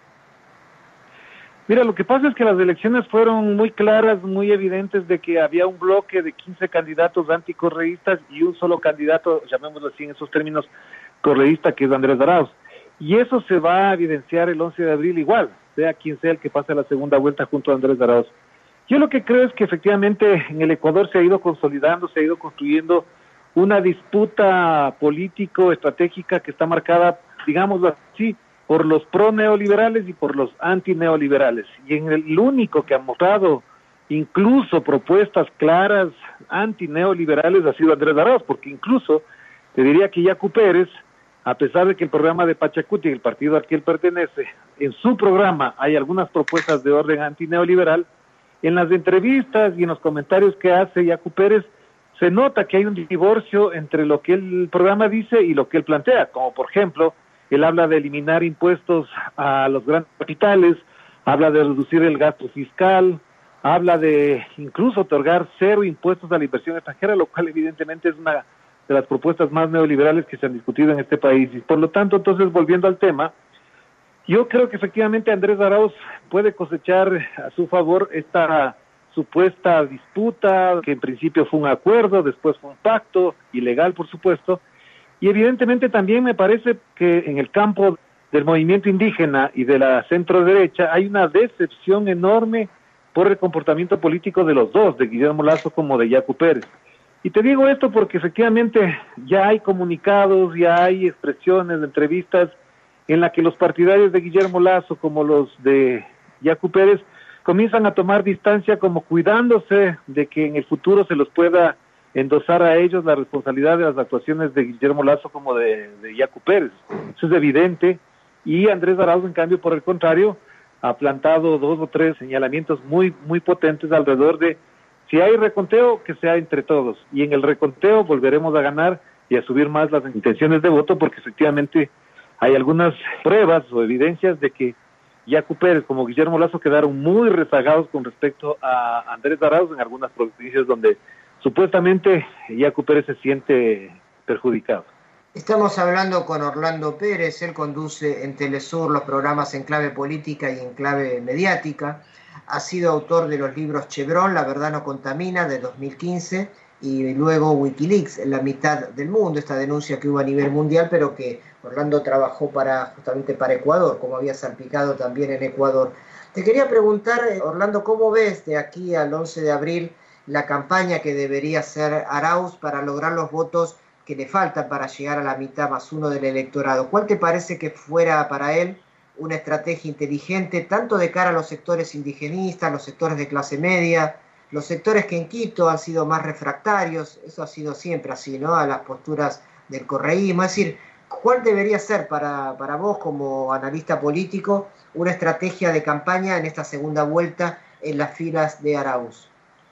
Mira, lo que pasa es que las elecciones fueron muy claras, muy evidentes, de que había un bloque de quince candidatos anticorreístas y un solo candidato, llamémoslo así en esos términos, correísta, que es Andrés Arauz. Y eso se va a evidenciar el once de abril igual, sea quien sea el que pase a la segunda vuelta junto a Andrés Arauz. Yo lo que creo es que efectivamente en el Ecuador se ha ido consolidando, se ha ido construyendo una disputa político-estratégica que está marcada, digámoslo así, por los pro-neoliberales y por los anti-neoliberales. Y en el, el único que ha mostrado incluso propuestas claras anti-neoliberales ha sido Andrés Arauz, porque incluso te diría que Yacu Pérez, a pesar de que el programa de Pachacuti, el partido al que él pertenece, en su programa hay algunas propuestas de orden anti-neoliberal, en las entrevistas y en los comentarios que hace Yacu Pérez, se nota que hay un divorcio entre lo que el programa dice y lo que él plantea, como por ejemplo, él habla de eliminar impuestos a los grandes capitales, habla de reducir el gasto fiscal, habla de incluso otorgar cero impuestos a la inversión extranjera, lo cual evidentemente es una de las propuestas más neoliberales que se han discutido en este país. Y por lo tanto, entonces, volviendo al tema, yo creo que efectivamente Andrés Arauz puede cosechar a su favor esta supuesta disputa, que en principio fue un acuerdo, después fue un pacto, ilegal por supuesto, y evidentemente también me parece que en el campo del movimiento indígena y de la centro derecha hay una decepción enorme por el comportamiento político de los dos, de Guillermo Lasso como de Yacu Pérez. Y te digo esto porque efectivamente ya hay comunicados, ya hay expresiones, entrevistas en la que los partidarios de Guillermo Lasso como los de Yacu Pérez comienzan a tomar distancia como cuidándose de que en el futuro se los pueda endosar a ellos la responsabilidad de las actuaciones de Guillermo Lasso como de, de Yacu Pérez. Eso es evidente, y Andrés Arauz, en cambio, por el contrario, ha plantado dos o tres señalamientos muy, muy potentes alrededor de si hay reconteo, que sea entre todos, y en el reconteo volveremos a ganar y a subir más las intenciones de voto, porque efectivamente hay algunas pruebas o evidencias de que Yacu Pérez como Guillermo Lasso quedaron muy rezagados con respecto a Andrés Arauz en algunas provincias donde supuestamente Yacu Pérez se siente perjudicado. Estamos hablando con Orlando Pérez, él conduce en Telesur los programas En Clave Política y En Clave Mediática. Ha sido autor de los libros Chevron, La Verdad No Contamina, de dos mil quince, y luego Wikileaks, en la mitad del mundo, esta denuncia que hubo a nivel mundial, pero que Orlando trabajó para justamente para Ecuador, como había salpicado también en Ecuador. Te quería preguntar, Orlando, ¿cómo ves de aquí al once de abril la campaña que debería hacer Arauz para lograr los votos que le faltan para llegar a la mitad más uno del electorado? ¿Cuál te parece que fuera para él una estrategia inteligente, tanto de cara a los sectores indigenistas, los sectores de clase media, los sectores que en Quito han sido más refractarios? Eso ha sido siempre así, ¿no?, a las posturas del correísmo. Es decir, ¿cuál debería ser para, para vos como analista político una estrategia de campaña en esta segunda vuelta en las filas de Arauz?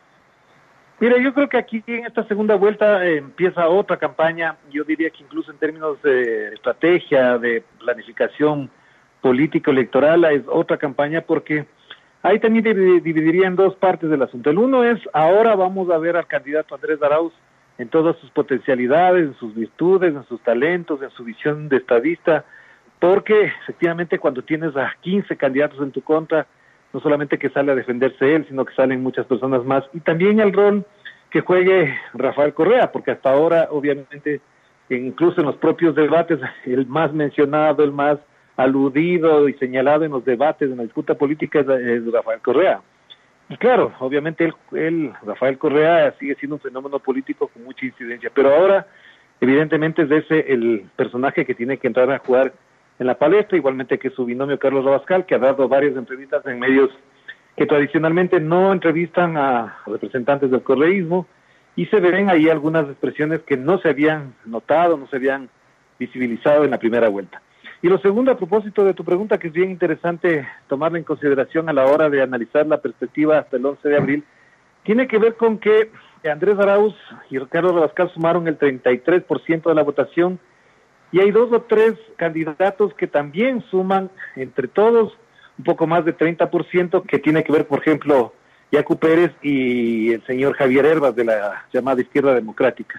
Mira, yo creo que aquí en esta segunda vuelta eh, empieza otra campaña. Yo diría que incluso en términos de estrategia, de planificación político-electoral, es otra campaña, porque ahí también dividiría en dos partes del asunto. El uno es, ahora vamos a ver al candidato Andrés Arauz en todas sus potencialidades, en sus virtudes, en sus talentos, en su visión de estadista, porque efectivamente cuando tienes a quince candidatos en tu contra, no solamente que sale a defenderse él, sino que salen muchas personas más, y también el rol que juegue Rafael Correa, porque hasta ahora, obviamente, incluso en los propios debates, el más mencionado, el más aludido y señalado en los debates, en la disputa política, es, es Rafael Correa. Y claro, obviamente él, él, Rafael Correa, sigue siendo un fenómeno político con mucha incidencia, pero ahora, evidentemente, es ese el personaje que tiene que entrar a jugar en la palestra, igualmente que su binomio Carlos Rabascal, que ha dado varias entrevistas en medios que tradicionalmente no entrevistan a representantes del correísmo, y se ven ahí algunas expresiones que no se habían notado, no se habían visibilizado en la primera vuelta. Y lo segundo, a propósito de tu pregunta, que es bien interesante tomarla en consideración a la hora de analizar la perspectiva hasta el once de abril, tiene que ver con que Andrés Arauz y Carlos Rabascal sumaron el treinta y tres por ciento de la votación, y hay dos o tres candidatos que también suman entre todos un poco más de treinta por ciento, que tiene que ver, por ejemplo, Yacu Pérez y el señor Javier Herbas, de la llamada Izquierda Democrática.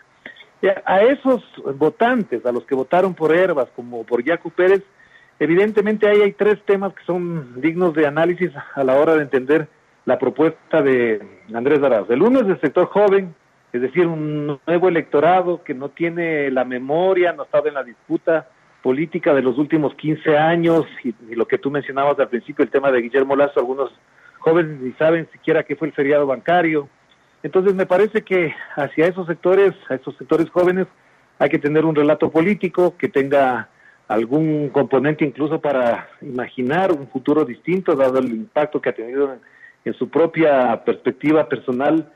A esos votantes, a los que votaron por Herbas como por Yacu Pérez, evidentemente ahí hay tres temas que son dignos de análisis a la hora de entender la propuesta de Andrés Arauz. El uno es el sector joven, es decir, un nuevo electorado que no tiene la memoria, no ha estado en la disputa política de los últimos quince años, y, y lo que tú mencionabas al principio, el tema de Guillermo Lasso, algunos jóvenes ni saben siquiera qué fue el feriado bancario. Entonces me parece que hacia esos sectores, a esos sectores jóvenes, hay que tener un relato político que tenga algún componente incluso para imaginar un futuro distinto, dado el impacto que ha tenido en, en su propia perspectiva personal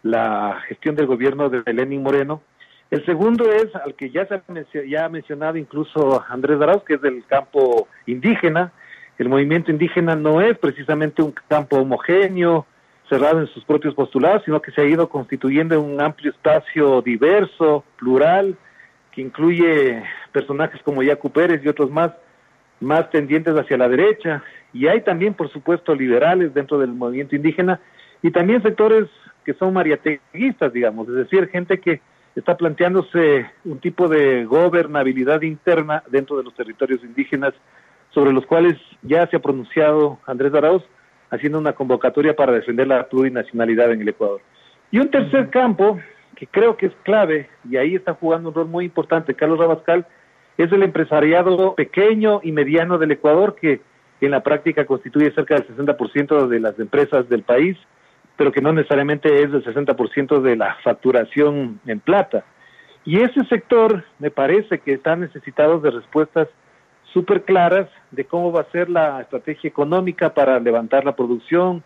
la gestión del gobierno de Lenín Moreno. El segundo es al que ya se ha, ya ha mencionado incluso Andrés Arauz, que es del campo indígena. El movimiento indígena no es precisamente un campo homogéneo, cerrado en sus propios postulados, sino que se ha ido constituyendo en un amplio espacio diverso, plural, que incluye personajes como Yacu Pérez y otros más, más tendientes hacia la derecha. Y hay también, por supuesto, liberales dentro del movimiento indígena, y también sectores que son mariateguistas, digamos, es decir, gente que está planteándose un tipo de gobernabilidad interna dentro de los territorios indígenas, sobre los cuales ya se ha pronunciado Andrés Arauz, haciendo una convocatoria para defender la plurinacionalidad en el Ecuador. Y un tercer campo, que creo que es clave, y ahí está jugando un rol muy importante Carlos Rabascal, es el empresariado pequeño y mediano del Ecuador, que en la práctica constituye cerca del sesenta por ciento de las empresas del país, pero que no necesariamente es el sesenta por ciento de la facturación en plata. Y ese sector me parece que está necesitado de respuestas súper claras de cómo va a ser la estrategia económica para levantar la producción,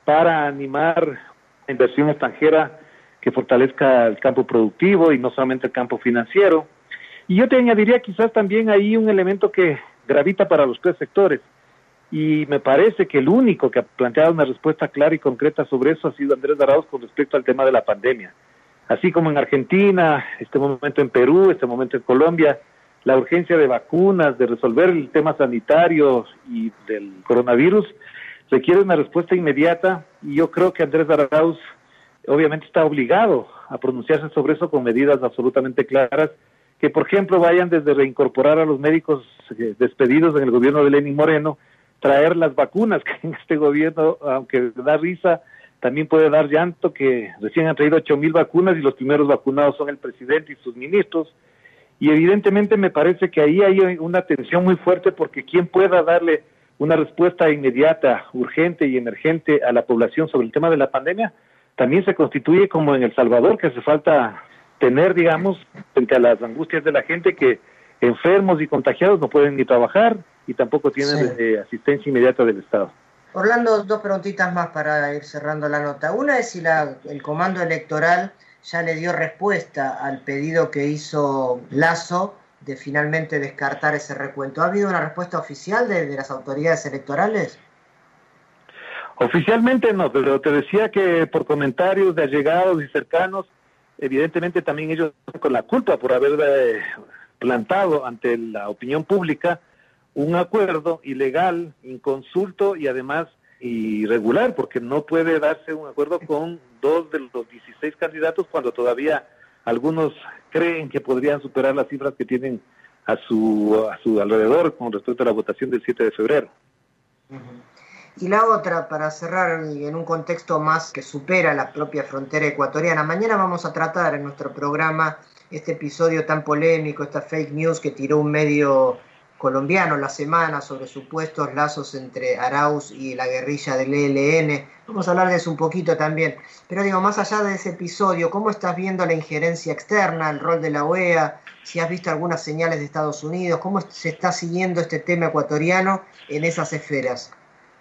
para animar la inversión extranjera que fortalezca el campo productivo y no solamente el campo financiero. Y yo te añadiría quizás también ahí un elemento que gravita para los tres sectores, y me parece que el único que ha planteado una respuesta clara y concreta sobre eso ha sido Andrés Arauz con respecto al tema de la pandemia. Así como en Argentina, este momento en Perú, este momento en Colombia, la urgencia de vacunas, de resolver el tema sanitario y del coronavirus, requiere una respuesta inmediata, y yo creo que Andrés Arauz obviamente está obligado a pronunciarse sobre eso con medidas absolutamente claras, que por ejemplo vayan desde reincorporar a los médicos despedidos en el gobierno de Lenín Moreno, traer las vacunas, que en este gobierno, aunque da risa, también puede dar llanto, que recién han traído ocho mil vacunas y los primeros vacunados son el presidente y sus ministros, y evidentemente me parece que ahí hay una tensión muy fuerte, porque quien pueda darle una respuesta inmediata, urgente y emergente a la población sobre el tema de la pandemia, también se constituye como en El Salvador, que hace falta tener, digamos, frente a las angustias de la gente, que enfermos y contagiados no pueden ni trabajar y tampoco tienen sí. eh, asistencia inmediata del Estado. Orlando, dos preguntitas más para ir cerrando la nota. Una es si la, el comando electoral ya le dio respuesta al pedido que hizo Lasso de finalmente descartar ese recuento. ¿Ha habido una respuesta oficial de, de las autoridades electorales? Oficialmente no, pero te decía que por comentarios de allegados y cercanos, evidentemente también ellos con la culpa por haber eh, plantado ante la opinión pública un acuerdo ilegal, inconsulto y además irregular, porque no puede darse un acuerdo con dos de los dieciséis candidatos cuando todavía algunos creen que podrían superar las cifras que tienen a su a su alrededor con respecto a la votación del siete de febrero. Y la otra, para cerrar en un contexto más que supera la propia frontera ecuatoriana, mañana vamos a tratar en nuestro programa este episodio tan polémico, esta fake news que tiró un medio colombiano La Semana sobre supuestos lazos entre Arauz y la guerrilla del E L N. Vamos a hablar de eso un poquito también. Pero digo, más allá de ese episodio, ¿cómo estás viendo la injerencia externa, el rol de la O E A? Si has visto algunas señales de Estados Unidos, ¿cómo se está siguiendo este tema ecuatoriano en esas esferas?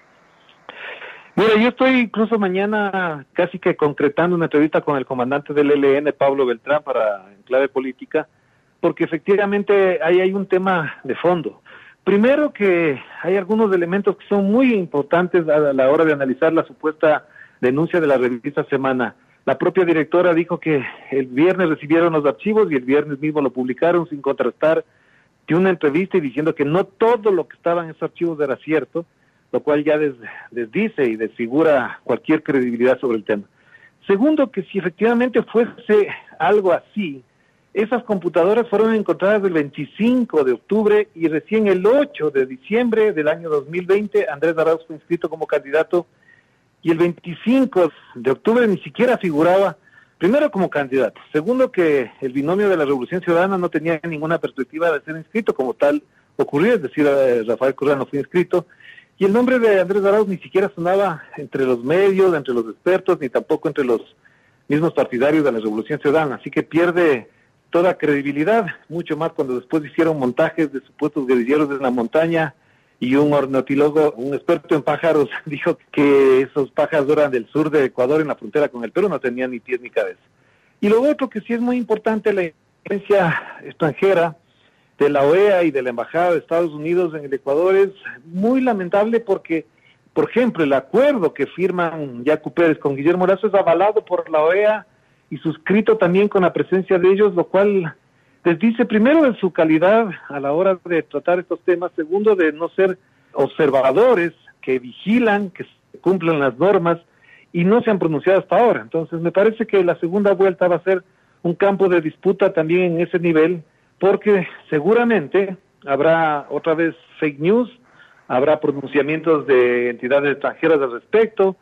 Mira, yo estoy incluso mañana casi que concretando una entrevista con el comandante del E L N, Pablo Beltrán, para en clave política, porque efectivamente ahí hay un tema de fondo. Primero, que hay algunos elementos que son muy importantes a la hora de analizar la supuesta denuncia de la revista Semana. La propia directora dijo que el viernes recibieron los archivos y el viernes mismo lo publicaron sin contrastar, de una entrevista y diciendo que no todo lo que estaba en esos archivos era cierto, lo cual ya des, desdice y desfigura cualquier credibilidad sobre el tema. Segundo, que si efectivamente fuese algo así, esas computadoras fueron encontradas el veinticinco de octubre y recién el ocho de diciembre del año dos mil veinte Andrés Arauz fue inscrito como candidato, y el veinticinco de octubre ni siquiera figuraba, primero como candidato, segundo que el binomio de la Revolución Ciudadana no tenía ninguna perspectiva de ser inscrito como tal ocurrió, es decir, Rafael Correa no fue inscrito, y el nombre de Andrés Arauz ni siquiera sonaba entre los medios, entre los expertos, ni tampoco entre los mismos partidarios de la Revolución Ciudadana, así que pierde toda credibilidad, mucho más cuando después hicieron montajes de supuestos guerrilleros de la montaña, y un ornitólogo, un experto en pájaros, dijo que esos pájaros eran del sur de Ecuador, en la frontera con el Perú, no tenían ni pies ni cabeza. Y lo otro que sí es muy importante, la influencia extranjera de la O E A y de la Embajada de Estados Unidos en el Ecuador es muy lamentable, porque, por ejemplo, el acuerdo que firman Yacu Pérez con Guillermo Lasso es avalado por la O E A y suscrito también con la presencia de ellos, lo cual les dice primero de su calidad a la hora de tratar estos temas, segundo de no ser observadores que vigilan, que cumplan las normas y no se han pronunciado hasta ahora. Entonces me parece que la segunda vuelta va a ser un campo de disputa también en ese nivel, porque seguramente habrá otra vez fake news, habrá pronunciamientos de entidades extranjeras al respecto,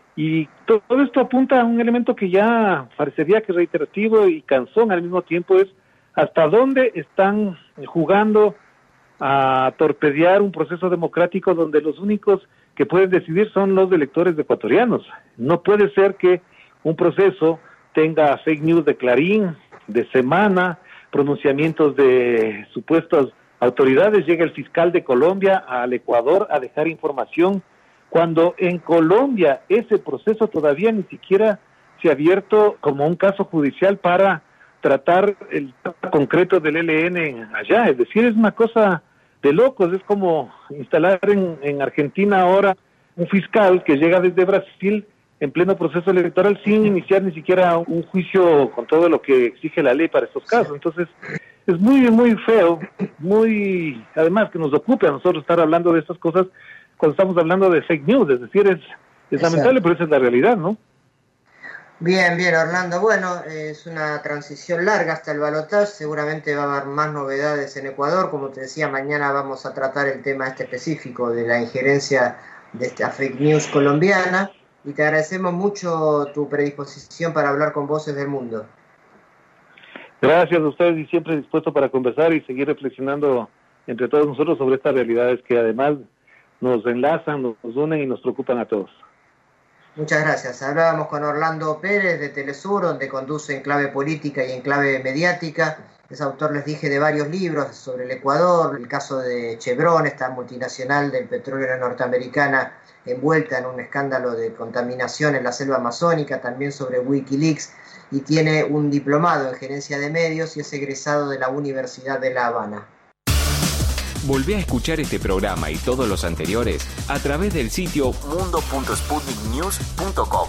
y todo esto apunta a un elemento que ya parecería que es reiterativo y cansón al mismo tiempo, es hasta dónde están jugando a torpedear un proceso democrático donde los únicos que pueden decidir son los electores ecuatorianos. No puede ser que un proceso tenga fake news de Clarín, de Semana, pronunciamientos de supuestas autoridades, llega el fiscal de Colombia al Ecuador a dejar información cuando en Colombia ese proceso todavía ni siquiera se ha abierto como un caso judicial para tratar el tema concreto del E L N allá. Es decir, es una cosa de locos. Es como instalar en, en Argentina ahora un fiscal que llega desde Brasil en pleno proceso electoral sin iniciar ni siquiera un juicio con todo lo que exige la ley para estos casos. Entonces, es muy, muy feo, muy, además que nos ocupe a nosotros estar hablando de estas cosas cuando estamos hablando de fake news. Es decir, es, es lamentable, pero esa es la realidad, ¿no? Bien, bien, Orlando. Bueno, es una transición larga hasta el balotaje. Seguramente va a haber más novedades en Ecuador. Como te decía, mañana vamos a tratar el tema este específico de la injerencia de esta fake news colombiana. Y te agradecemos mucho tu predisposición para hablar con Voces del Mundo. Gracias a ustedes y siempre dispuesto para conversar y seguir reflexionando entre todos nosotros sobre estas realidades que además nos enlazan, nos unen y nos preocupan a todos. Muchas gracias. Hablábamos con Orlando Pérez de Telesur, donde conduce En Clave Política y En Clave Mediática. Es autor, les dije, de varios libros sobre el Ecuador, el caso de Chevron, esta multinacional del petróleo norteamericana envuelta en un escándalo de contaminación en la selva amazónica, también sobre Wikileaks, y tiene un diplomado en gerencia de medios y es egresado de la Universidad de La Habana. Volvé a escuchar este programa y todos los anteriores a través del sitio mundo punto sputnik news punto com.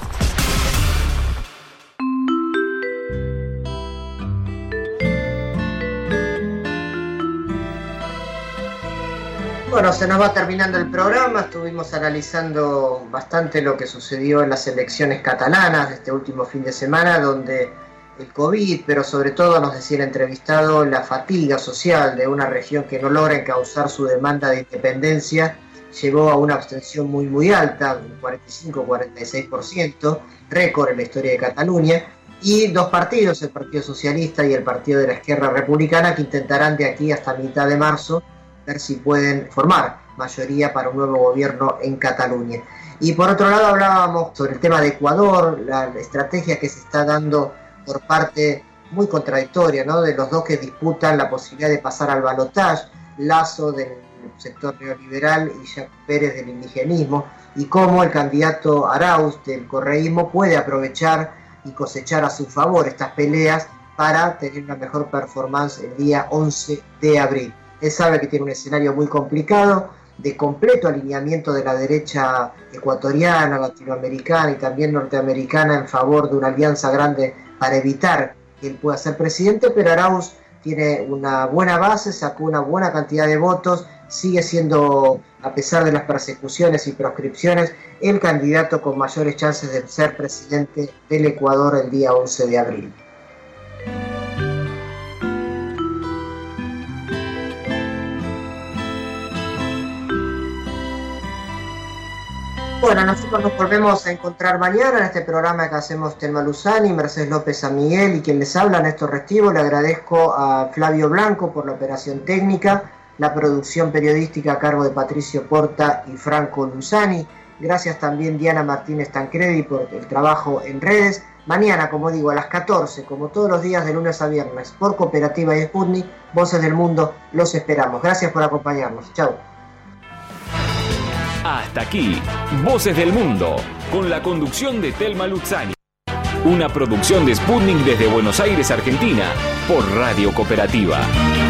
Bueno, se nos va terminando el programa. Estuvimos analizando bastante lo que sucedió en las elecciones catalanas de este último fin de semana, donde el COVID, pero sobre todo, nos decía el entrevistado, la fatiga social de una región que no logra encauzar su demanda de independencia, llegó a una abstención muy muy alta, un cuarenta y cinco a cuarenta y seis por ciento, récord en la historia de Cataluña, y dos partidos, el Partido Socialista y el Partido de la Izquierda Republicana, que intentarán de aquí hasta mitad de marzo ver si pueden formar mayoría para un nuevo gobierno en Cataluña. Y por otro lado hablábamos sobre el tema de Ecuador, la estrategia que se está dando por parte muy contradictoria, ¿no?, de los dos que disputan la posibilidad de pasar al balotaje, Lasso del sector neoliberal y Jack Pérez del indigenismo, y cómo el candidato Arauz del correísmo puede aprovechar y cosechar a su favor estas peleas para tener una mejor performance el día once de abril. Él sabe que tiene un escenario muy complicado, de completo alineamiento de la derecha ecuatoriana, latinoamericana y también norteamericana en favor de una alianza grande para evitar que él pueda ser presidente, pero Arauz tiene una buena base, sacó una buena cantidad de votos, sigue siendo, a pesar de las persecuciones y proscripciones, el candidato con mayores chances de ser presidente del Ecuador el día once de abril. Bueno, nosotros nos volvemos a encontrar mañana en este programa que hacemos Telma Luzani, Mercedes López San Miguel y quien les habla, Néstor Restivo. Le agradezco a Flavio Blanco por la operación técnica, la producción periodística a cargo de Patricio Porta y Franco Luzani. Gracias también Diana Martínez Tancredi por el trabajo en redes. Mañana, como digo, a las catorce, como todos los días de lunes a viernes, por Cooperativa y Sputnik, Voces del Mundo, los esperamos. Gracias por acompañarnos. Chau. Hasta aquí, Voces del Mundo, con la conducción de Telma Luzani. Una producción de Sputnik desde Buenos Aires, Argentina, por Radio Cooperativa.